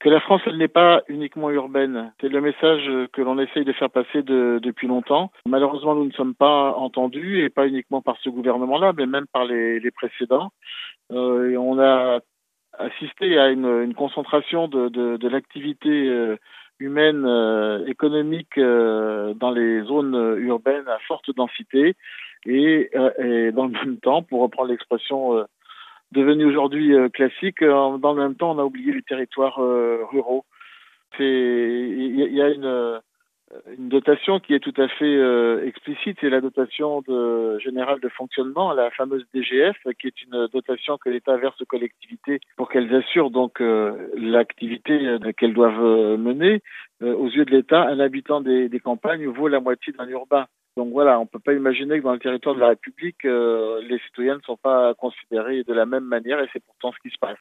Que la France, elle n'est pas uniquement urbaine. C'est le message que l'on essaye de faire passer depuis longtemps. Malheureusement, nous ne sommes pas entendus, et pas uniquement par ce gouvernement-là, mais même par les précédents. Et on a assisté à une concentration de l'activité humaine, économique, dans les zones urbaines à forte densité. Et dans le même temps, pour reprendre l'expression devenue aujourd'hui classique, dans le même temps, on a oublié les territoires ruraux. Il y a une dotation qui est tout à fait explicite, c'est la dotation générale de fonctionnement, la fameuse DGF, qui est une dotation que l'État verse aux collectivités pour qu'elles assurent donc l'activité qu'elles doivent mener. Aux yeux de l'État, un habitant des campagnes vaut la moitié d'un urbain. Donc voilà, on ne peut pas imaginer que dans le territoire de la République, les citoyens ne sont pas considérés de la même manière, et c'est pourtant ce qui se passe.